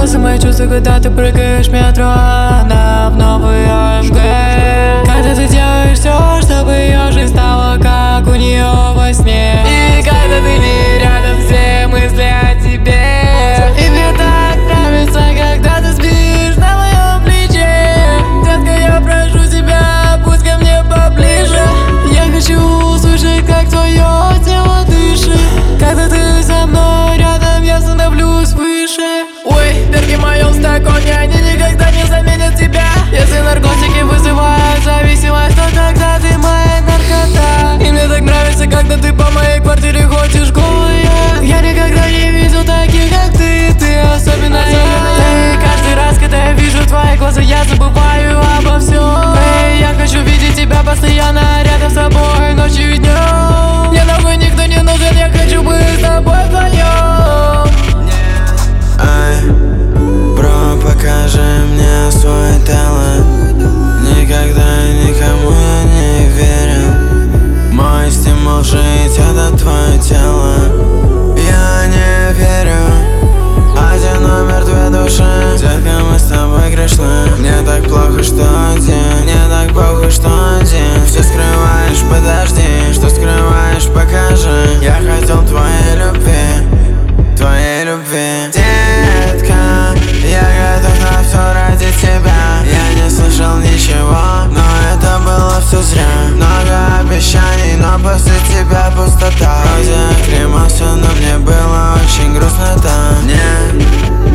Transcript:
волосы, мои чувства, когда ты прыгаешь в метро, она в новый ОЖГ. Когда ты делаешь все, чтобы ее жизнь стала как у нее во сне. И когда ты не рядом, все мысли о тебе. И мне так нравится, когда ты спишь на моем плече. Детка, я прошу тебя, пусть ко мне поближе. Я хочу услышать, как твое тело дышит. Когда ты со мной рядом, я становлюсь выше. Ой, перки в моем стакане, они никогда не заменят тебя. Если наркотики вызывают зависимость, то тогда ты моя наркота. И мне так нравится, когда ты по моей квартире ходишь голая. Я никогда не видел таких, как ты особенная. И каждый раз, когда я вижу твои глаза, я забываю обо всем. Эй, я хочу видеть тебя постоянно рядом с тобой, ночью и днем. Мне нахуй никто не нужен, я хочу быть с тобой вдвоем. Ай, бро, покажи мне свой талант. Никогда никому я не верил. Мой стимул жить — это твое тело. Я не верю. Один номер, две души. Детка, мы с тобой грешны. Мне так плохо, что один. Мне так плохо, что один. Все скрываешь, подожди. Что скрываешь, покажи. Я хотел твоей любви, твоей любви. Детка, я готов на все ради тебя. Я не слышал ничего, но это было все зря. Много обещаний, но после тебя пустота. Вроде климакса, но мне было очень грустно там. Нет,